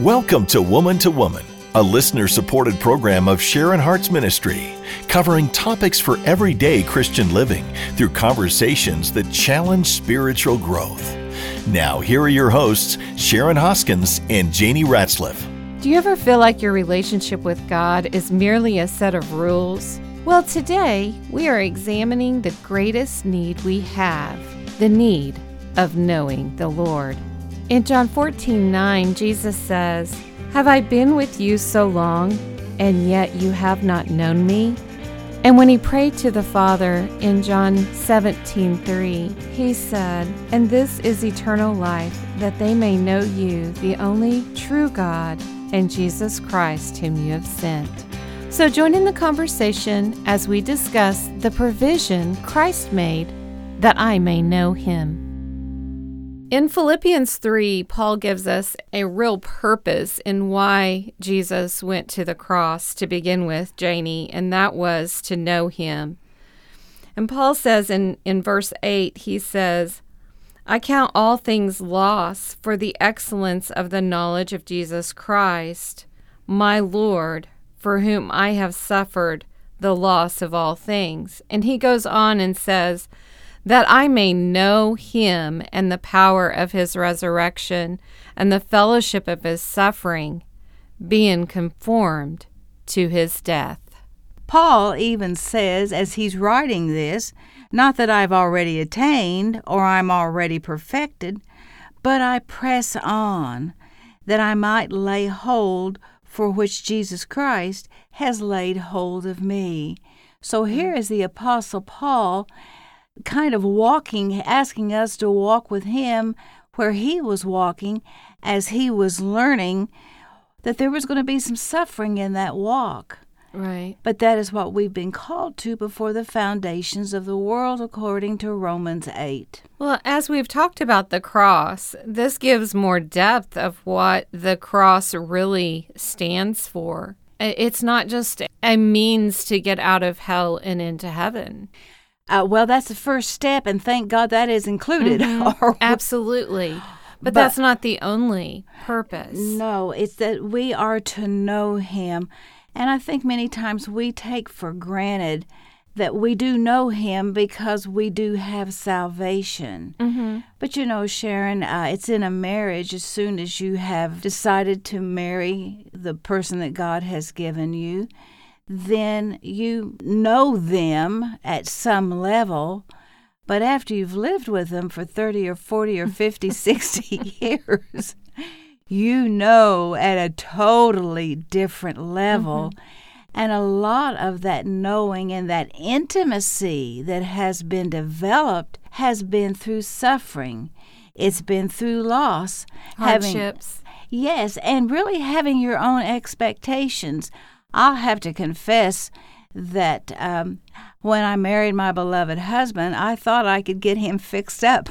Welcome to Woman, a listener-supported program of Sharon Hart's ministry, covering topics for everyday Christian living through conversations that challenge spiritual growth. Now, here are your hosts, Sharon Hoskins and Janie Ratzliff. Do you ever feel like your relationship with God is merely a set of rules? Well, today we are examining the greatest need we have, the need of knowing the Lord. In John 14:9, Jesus says, "Have I been with you so long, and yet you have not known me?" And when he prayed to the Father in John 17:3, he said, "And this is eternal life, that they may know you, the only true God, and Jesus Christ, whom you have sent." So join in the conversation as we discuss the provision Christ made that I may know him. In Philippians 3, Paul gives us a real purpose in why Jesus went to the cross to begin with, Janie, and that was to know him. And Paul says in verse 8, he says, "I count all things loss for the excellence of the knowledge of Jesus Christ, my Lord, for whom I have suffered the loss of all things." And he goes on and says, "That I may know him and the power of his resurrection and the fellowship of his suffering, being conformed to his death." Paul even says, as he's writing this, "Not that I've already attained or I'm already perfected, but I press on, that I might lay hold for which Jesus Christ has laid hold of me." So here is the Apostle Paul kind of walking, asking us to walk with him where he was walking as he was learning that there was going to be some suffering in that walk. Right. But that is what we've been called to before the foundations of the world, according to Romans 8. Well, as we've talked about the cross, this gives more depth of what the cross really stands for. It's not just a means to get out of hell and into heaven. Well, that's the first step, and thank God that is included. Mm-hmm. Absolutely. But that's not the only purpose. No, it's that we are to know him. And I think many times we take for granted that we do know him because we do have salvation. Mm-hmm. But you know, Sharon, it's in a marriage, as soon as you have decided to marry the person that God has given you, then you know them at some level. But after you've lived with them for 30 or 40 or 50, 60 years, you know at a totally different level. Mm-hmm. And a lot of that knowing and that intimacy that has been developed has been through suffering. It's been through loss. Hardships. Yes, and really having your own expectations. I'll have to confess that when I married my beloved husband, I thought I could get him fixed up.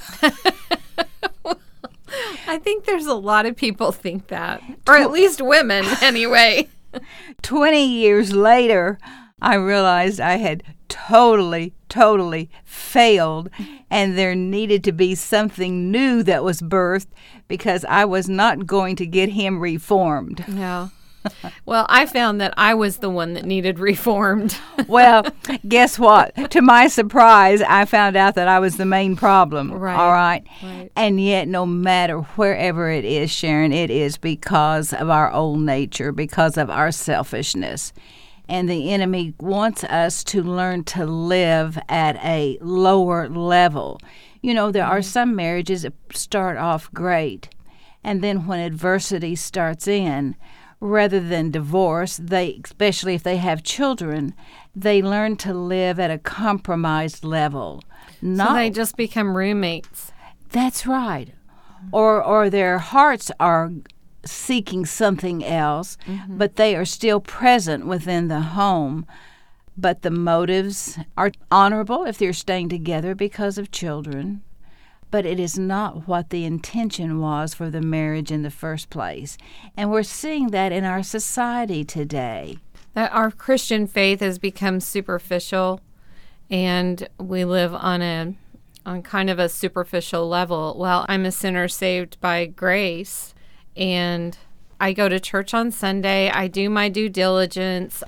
I think there's a lot of people think that, or at least women anyway. 20 years later, I realized I had totally failed, and there needed to be something new that was birthed because I was not going to get him reformed. No. Well, I found that I was the one that needed reformed. Well, guess what? To my surprise, I found out that I was the main problem. Right. All right? Right. And yet, no matter wherever it is, Sharon, it is because of our old nature, because of our selfishness. And the enemy wants us to learn to live at a lower level. You know, there are some marriages that start off great, and then when adversity starts in, rather than divorce, especially if they have children, they learn to live at a compromised level. So they just become roommates. That's right. Or their hearts are seeking something else, mm-hmm. but they are still present within the home. But the motives are honorable if they're staying together because of children. But it is not what the intention was for the marriage in the first place. And we're seeing that in our society today. That our Christian faith has become superficial, and we live on kind of a superficial level. Well, I'm a sinner saved by grace, and I go to church on Sunday. I do my due diligence.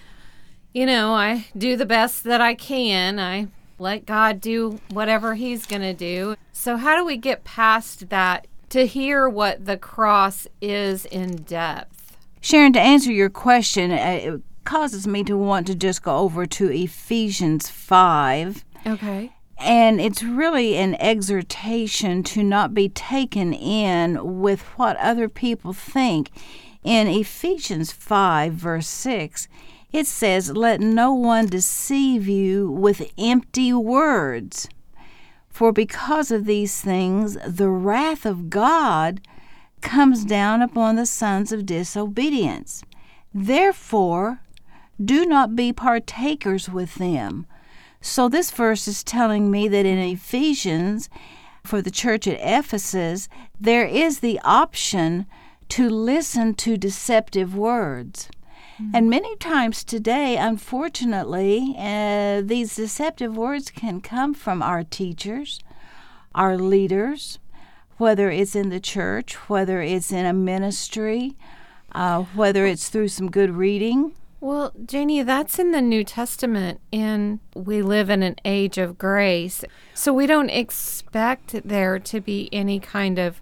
I do the best that I can. I let God do whatever he's going to do. So how do we get past that to hear what the cross is in depth? Sharon, to answer your question, it causes me to want to just go over to Ephesians 5. Okay. And it's really an exhortation to not be taken in with what other people think. In Ephesians 5, verse 6, it says, "Let no one deceive you with empty words. For because of these things, the wrath of God comes down upon the sons of disobedience. Therefore, do not be partakers with them." So this verse is telling me that in Ephesians, for the church at Ephesus, there is the option to listen to deceptive words. And many times today, unfortunately, these deceptive words can come from our teachers, our leaders, whether it's in the church, whether it's in a ministry, whether it's through some good reading. Well, Janie, that's in the New Testament, and we live in an age of grace. So we don't expect there to be any kind of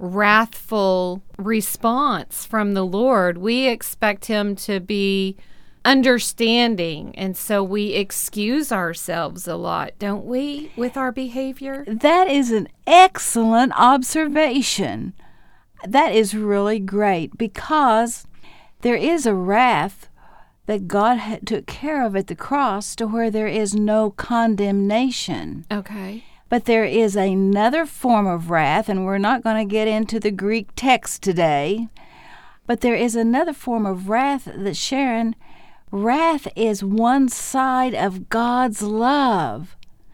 wrathful response from the Lord. We expect him to be understanding, and so we excuse ourselves a lot, don't we, with our behavior? That is an excellent observation. That is really great, because there is a wrath that God took care of at the cross to where there is no condemnation. Okay. But there is another form of wrath, and we're not going to get into the Greek text today, but there is another form of wrath that, Sharon, wrath is one side of God's love.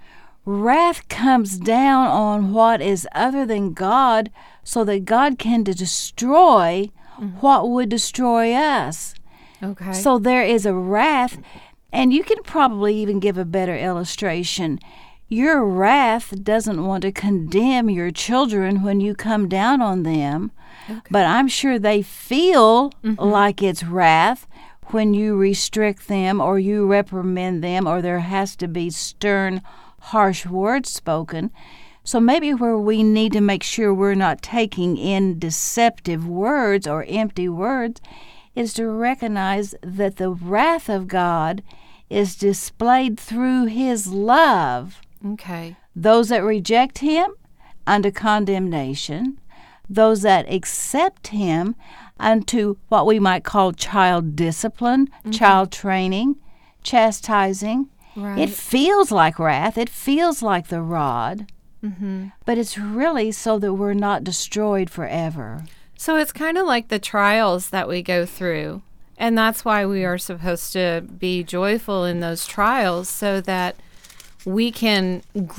Wrath comes down on what is other than God so that God can destroy what would destroy us. Okay. So there is a wrath, and you can probably even give a better illustration. Your wrath doesn't want to condemn your children when you come down on them, but I'm sure they feel like it's wrath when you restrict them or you reprimand them, or there has to be stern, harsh words spoken. So maybe where we need to make sure we're not taking in deceptive words or empty words is to recognize that the wrath of God is displayed through his love. Okay. Those that reject him, unto condemnation. Those that accept him, unto what we might call child discipline, child training, chastising. Right. It feels like wrath. It feels like the rod. Mm-hmm. But it's really so that we're not destroyed forever. So it's kind of like the trials that we go through. And that's why we are supposed to be joyful in those trials, so that we can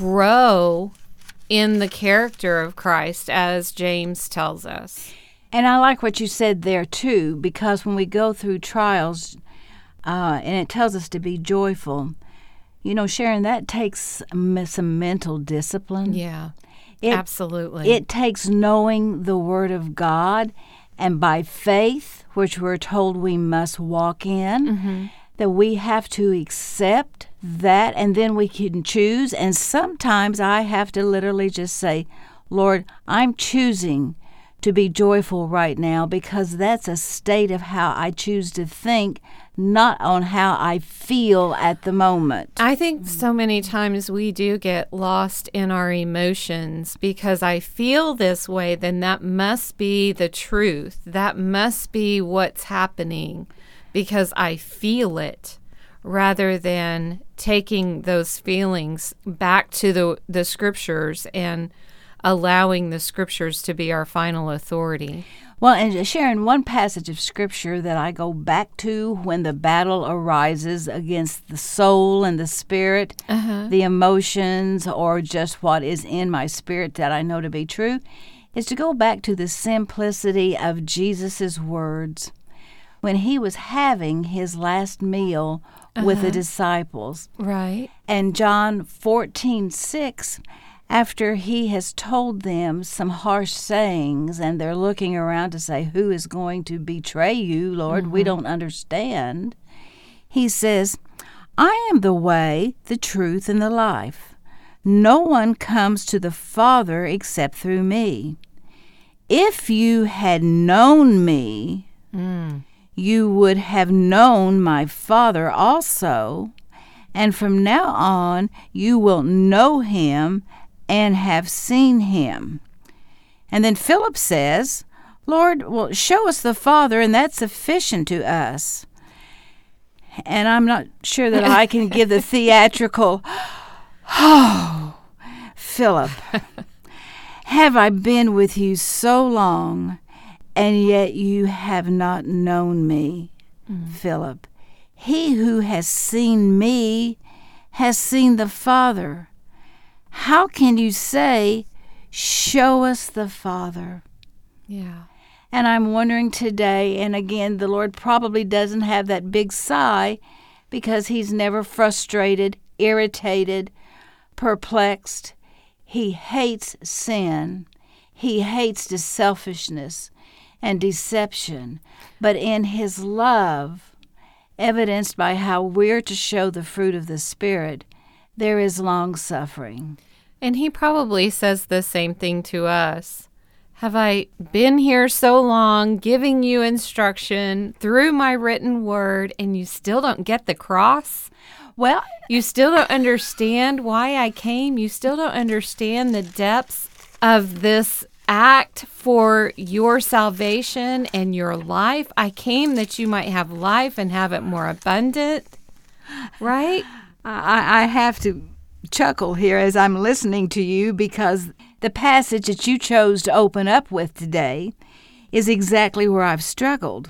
grow in the character of Christ, as James tells us. And I like what you said there, too, because when we go through trials, and it tells us to be joyful, Sharon, that takes some mental discipline. Yeah, absolutely. It takes knowing the Word of God, and by faith, which we're told we must walk in, that we have to accept that, and then we can choose. And sometimes I have to literally just say, Lord, I'm choosing to be joyful right now, because that's a state of how I choose to think, not on how I feel at the moment. I think so many times we do get lost in our emotions, because I feel this way, then that must be the truth. That must be what's happening, because I feel it, rather than taking those feelings back to the scriptures and allowing the scriptures to be our final authority. Well, and Sharon, one passage of scripture that I go back to when the battle arises against the soul and the spirit, the emotions, or just what is in my spirit that I know to be true, is to go back to the simplicity of Jesus' words when he was having his last meal with the disciples. Right. And John 14:6, after he has told them some harsh sayings and they're looking around to say, who is going to betray you, Lord? We don't understand. He says, I am the way, the truth, and the life. No one comes to the Father except through me. If you had known me, you would have known my Father also, and from now on you will know him and have seen him. And then Philip says, Lord, well, show us the Father, and that's sufficient to us. And I'm not sure that I can give the theatrical, oh, Philip, have I been with you so long, and yet you have not known me, Philip? He who has seen me has seen the Father. How can you say, show us the Father? Yeah. And I'm wondering today, and again, the Lord probably doesn't have that big sigh because he's never frustrated, irritated, perplexed. He hates sin. He hates the selfishness and deception. But in his love, evidenced by how we're to show the fruit of the Spirit, there is long-suffering. And he probably says the same thing to us. Have I been here so long, giving you instruction through my written word, and you still don't get the cross? Well, you still don't understand why I came? You still don't understand the depths of this act for your salvation and your life? I came that you might have life and have it more abundant, right? I have to chuckle here as I'm listening to you because the passage that you chose to open up with today is exactly where I've struggled.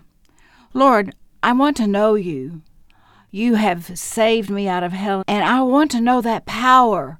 Lord, I want to know you. You have saved me out of hell, and I want to know that power.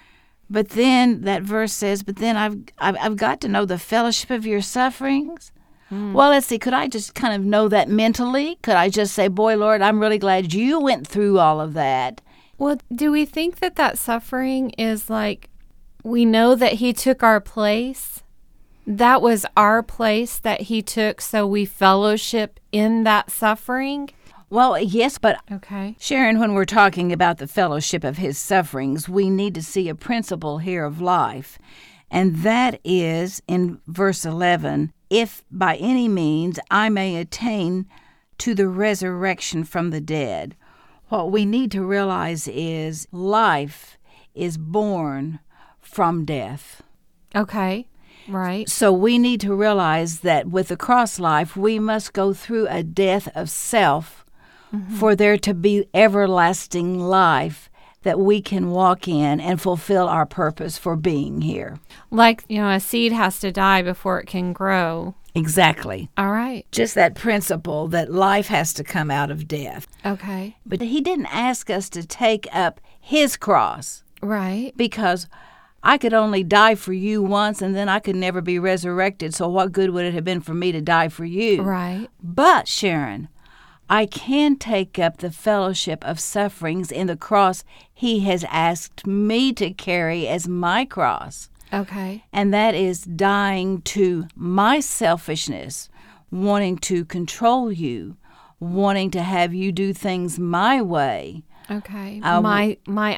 But then that verse says, but then I've got to know the fellowship of your sufferings. Well, let's see, could I just kind of know that mentally? Could I just say, boy, Lord, I'm really glad you went through all of that? Well, do we think that that suffering is like, we know that he took our place? That was our place that he took, so we fellowship in that suffering? Well, yes, but okay, Sharon, when we're talking about the fellowship of his sufferings, we need to see a principle here of life, and that is in verse 11, if by any means I may attain to the resurrection from the dead. What we need to realize is life is born from death. Okay, right. So we need to realize that with the cross life, we must go through a death of self for there to be everlasting life that we can walk in and fulfill our purpose for being here. Like, a seed has to die before it can grow. Exactly. All right. Just that principle that life has to come out of death. Okay. But he didn't ask us to take up his cross. Right. Because I could only die for you once and then I could never be resurrected. So what good would it have been for me to die for you? Right. But, Sharon, I can take up the fellowship of sufferings in the cross he has asked me to carry as my cross. Okay. And that is dying to my selfishness, wanting to control you, wanting to have you do things my way. Okay. My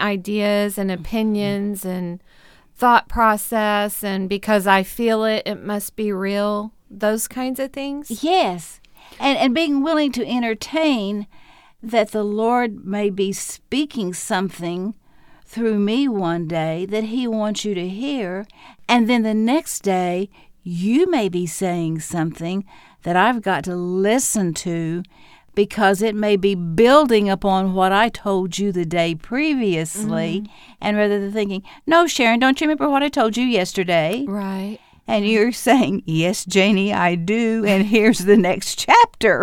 ideas and opinions and thought process, and because I feel it, it must be real. Those kinds of things? Yes. And being willing to entertain that the Lord may be speaking something through me one day that he wants you to hear, and then the next day you may be saying something that I've got to listen to because it may be building upon what I told you the day previously, and rather than thinking, no, Sharon, don't you remember what I told you yesterday? Right. And you're saying, yes, Janie, I do, and here's the next chapter.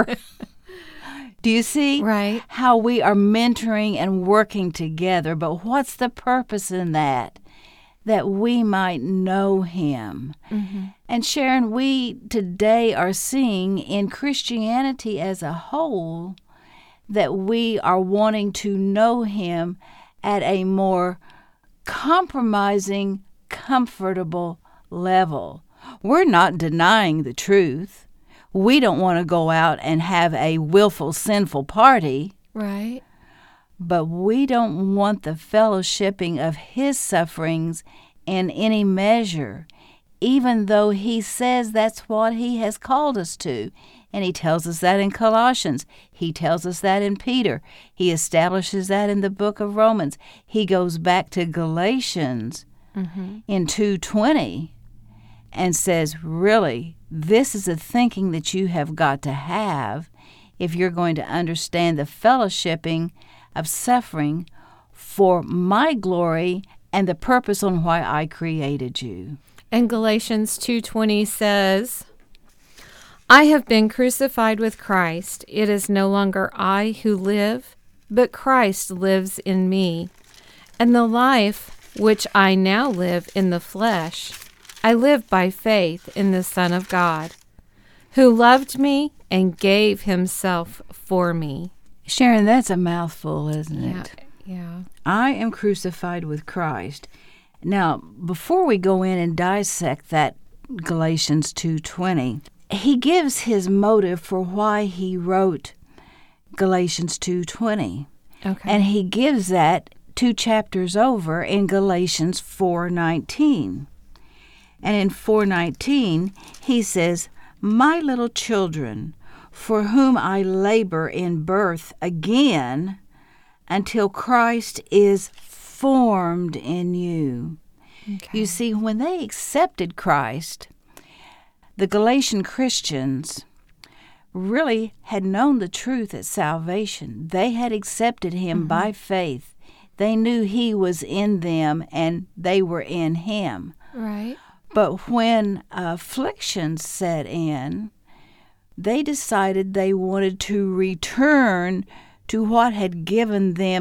Do you see how we are mentoring and working together? But what's the purpose in that? That we might know him. And Sharon, we today are seeing in Christianity as a whole that we are wanting to know him at a more compromising comfortable level. We're not denying the truth. We don't want to go out and have a willful, sinful party. Right. But we don't want the fellowshipping of his sufferings in any measure, even though he says that's what he has called us to. And he tells us that in Colossians. He tells us that in Peter. He establishes that in the book of Romans. He goes back to Galatians in 2:20 and says, really, this is a thinking that you have got to have if you're going to understand the fellowshipping of suffering for my glory and the purpose on why I created you. And Galatians 2:20 says, I have been crucified with Christ. It is no longer I who live, but Christ lives in me. And the life which I now live in the flesh, I live by faith in the Son of God, who loved me and gave himself for me. Sharon, that's a mouthful, isn't it? Yeah. I am crucified with Christ. Now, before we go in and dissect that Galatians 2:20, he gives his motive for why he wrote Galatians 2:20. Okay. And he gives that 2 chapters over in Galatians 4:19. And in 4:19, he says, my little children, for whom I labor in birth again until Christ is formed in you. Okay. You see, when they accepted Christ, the Galatian Christians really had known the truth at salvation. They had accepted him by faith. They knew he was in them and they were in him. Right. But when afflictions set in, they decided they wanted to return to what had given them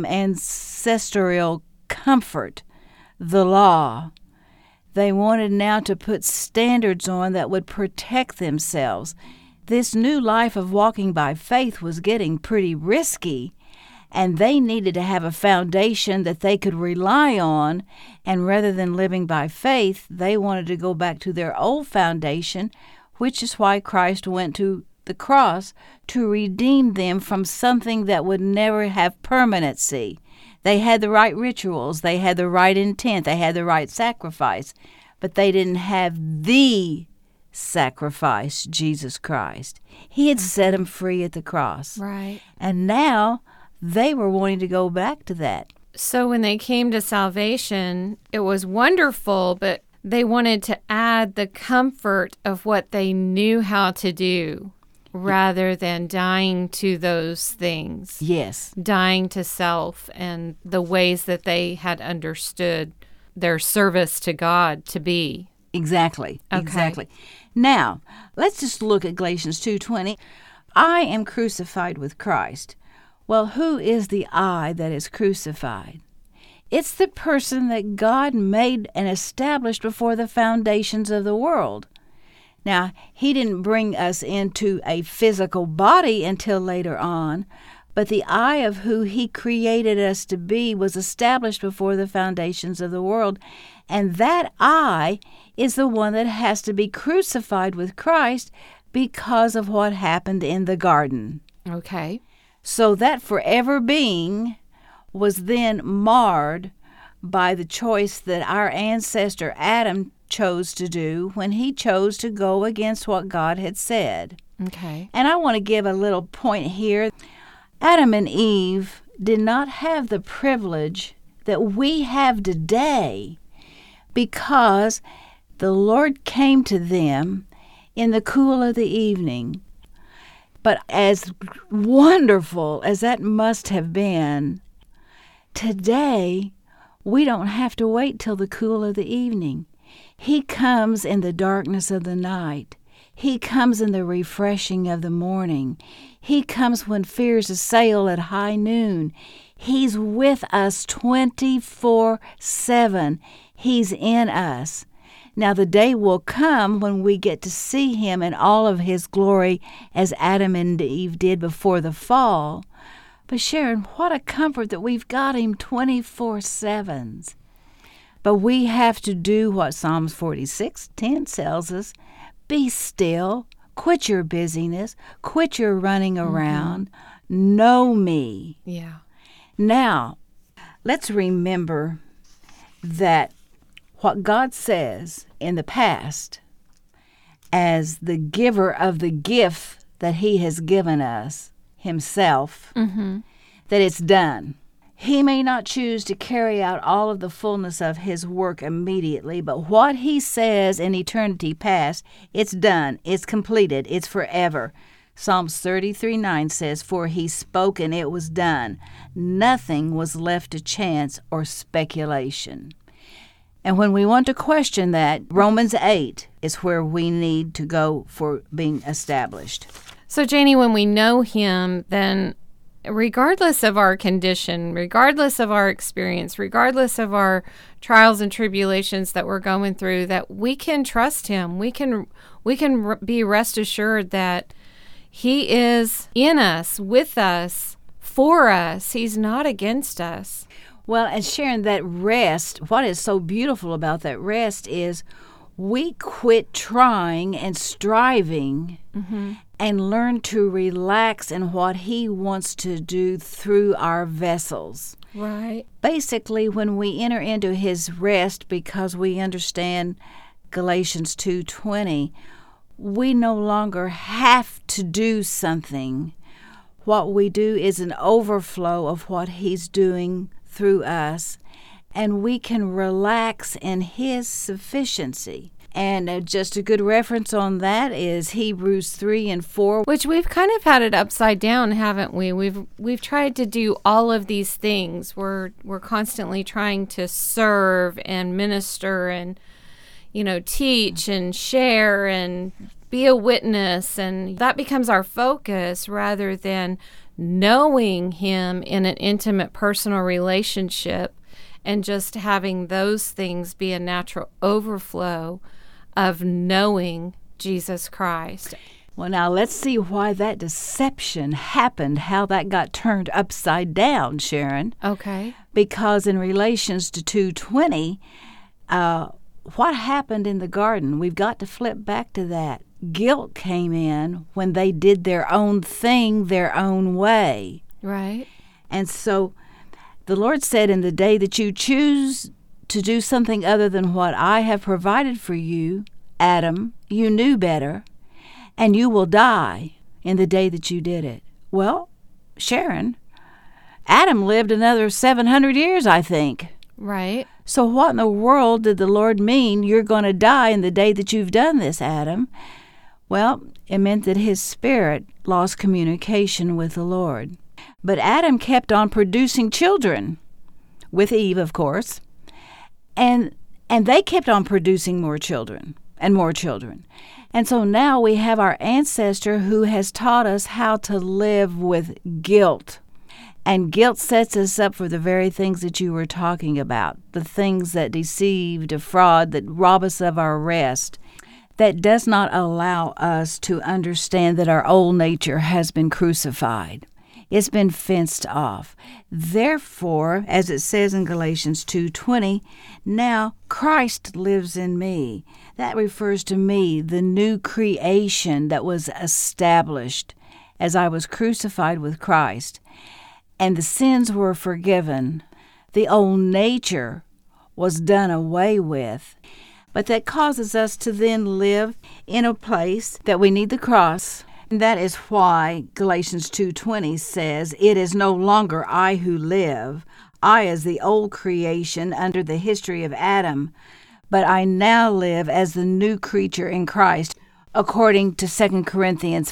ancestral comfort, the law. They wanted now to put standards on that would protect themselves. This new life of walking by faith was getting pretty risky, and they needed to have a foundation that they could rely on, and rather than living by faith, they wanted to go back to their old foundation, which is why Christ went to the cross to redeem them from something that would never have permanency. They had the right rituals, they had the right intent, they had the right sacrifice, but they didn't have the sacrifice, Jesus Christ. He had set them free at the cross. Right. And now they were wanting to go back to that. So when they came to salvation, it was wonderful, but they wanted to add the comfort of what they knew how to do rather than dying to those things. Yes. Dying to self and the ways that they had understood their service to God to be. Exactly. Okay. Exactly. Now, let's just look at Galatians 2:20. I am crucified with Christ. Well, who is the I that is crucified? It's the person that God made and established before the foundations of the world. Now, he didn't bring us into a physical body until later on, but the I of who he created us to be was established before the foundations of the world, and that I is the one that has to be crucified with Christ because of what happened in the garden. Okay. So that forever being was then marred by the choice that our ancestor Adam chose to do when he chose to go against what God had said. Okay. And I want to give a little point here. Adam and Eve did not have the privilege that we have today because the Lord came to them in the cool of the evening. But as wonderful as that must have been, today we don't have to wait till the cool of the evening. He comes in the darkness of the night. He comes in the refreshing of the morning. He comes when fears assail at high noon. He's with us 24/7. He's in us. Now the day will come when we get to see him in all of his glory as Adam and Eve did before the fall. But Sharon, what a comfort that we've got him 24/7. But we have to do what Psalms 46:10 tells us. Be still. Quit your busyness. Quit your running around. Know me. Yeah. Now, let's remember that what God says in the past as the giver of the gift that he has given us, himself, that it's done. He may not choose to carry out all of the fullness of his work immediately, but what he says in eternity past, it's done, it's completed, it's forever. Psalms 33:9 says, "For he spoke and it was done. Nothing was left to chance or speculation." And when we want to question that, Romans 8 is where we need to go for being established. So, Janie, when we know him, then regardless of our condition, regardless of our experience, regardless of our trials and tribulations that we're going through, that we can trust him. We can be rest assured that he is in us, with us, for us. He's not against us. Well, and Sharon, that rest, what is so beautiful about that rest is we quit trying and striving and learn to relax in what he wants to do through our vessels. Right. Basically, when we enter into his rest because we understand Galatians 2:20, we no longer have to do something. What we do is an overflow of what he's doing through us, and we can relax in his sufficiency. And just a good reference on that is Hebrews 3:4. Which we've kind of had it upside down, haven't we? We've tried to do all of these things. We're constantly trying to serve and minister and, teach and share and be a witness, and that becomes our focus rather than knowing him in an intimate personal relationship and just having those things be a natural overflow of knowing Jesus Christ. Well, now let's see why that deception happened, how that got turned upside down, Sharon. Okay. Because in relations to 2:20, what happened in the garden? We've got to flip back to that. Guilt came in when they did their own thing their own way. Right. And so the Lord said, in the day that you choose to do something other than what I have provided for you, Adam, you knew better, and you will die in the day that you did it. Well, Sharon, Adam lived another 700 years, I think. Right. So what in the world did the Lord mean you're going to die in the day that you've done this, Adam? Well, it meant that his spirit lost communication with the Lord. But Adam kept on producing children, with Eve, of course, and they kept on producing more children and more children. And so now we have our ancestor who has taught us how to live with guilt. And guilt sets us up for the very things that you were talking about, the things that deceive, defraud, that rob us of our rest, that does not allow us to understand that our old nature has been crucified. It's been fenced off. Therefore, as it says in Galatians 2:20, now Christ lives in me. That refers to me, the new creation that was established as I was crucified with Christ. And the sins were forgiven. The old nature was done away with. But that causes us to then live in a place that we need the cross. And that is why Galatians 2:20 says, it is no longer I who live, I as the old creation under the history of Adam, but I now live as the new creature in Christ, according to 2 Corinthians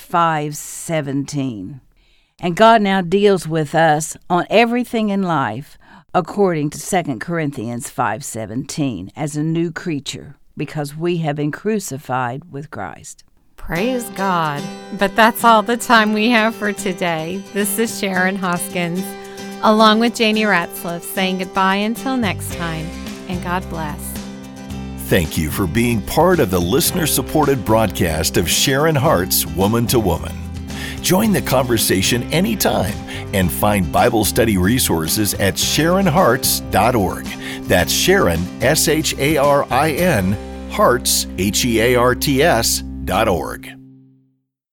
5:17. And God now deals with us on everything in life according to 2 Corinthians 5:17 as a new creature, because we have been crucified with Christ. Praise God. But that's all the time we have for today. This is Sharon Hoskins, along with Janie Ratzlaff, saying goodbye until next time, and God bless. Thank you for being part of the listener-supported broadcast of Sharon Hart's Woman to Woman. Join the conversation anytime and find Bible study resources at SharonHarts.org. That's Sharon, SHARIN, Hearts, HEARTS.org.